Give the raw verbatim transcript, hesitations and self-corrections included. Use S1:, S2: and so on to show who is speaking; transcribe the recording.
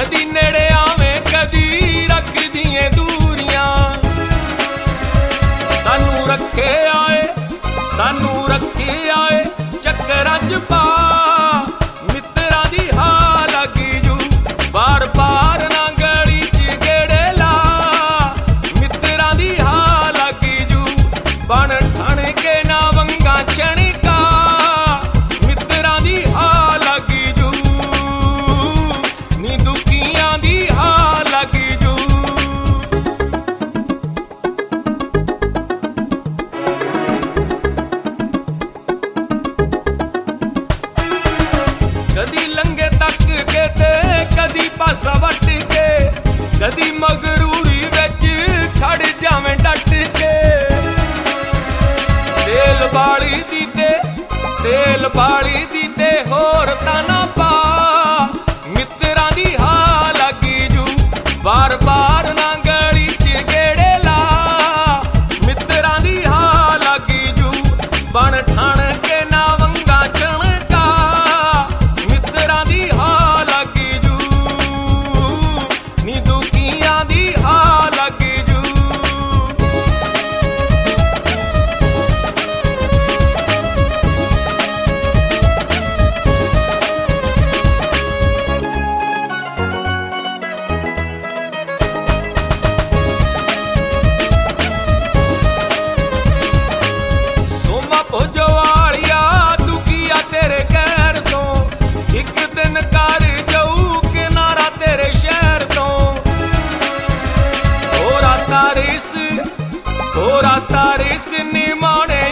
S1: कदी नेड़े आवे कदी रख दिए दूरियां। सानू रखे आए सानू रखे आए चक्करां च पा, मित्तरां दी हां लगी जू बार बार ना गली च गेड़े ला। मित्तरां दी हां लगी जू बन ठण के ना वंगा चणका। मित्तरां दी हां लगी जू नी दुखियां दी हां लगी जू। कदी लंगे तक के ते कदी पासा वट के, कदी मगरूरी विच खड़ जावें डट के। तेल बाली दी ते तेल बाली दी ते होर ताना पा, मित्तरां दी हां लगी जू बार बार ना गली च गेड़े ला। मित्तरां दी हां लगी जू बन ठण के ना वंगा चणका। मित्तरां दी हां लगी जू नी दुखियां दी हां लगी जू। सोमा भोजो वालिया दुखिया तेरे कहर तो, एक दिन कर जाऊ किनारा तेरे शहर तो। होरा तारिस होरा तारिस निमाणे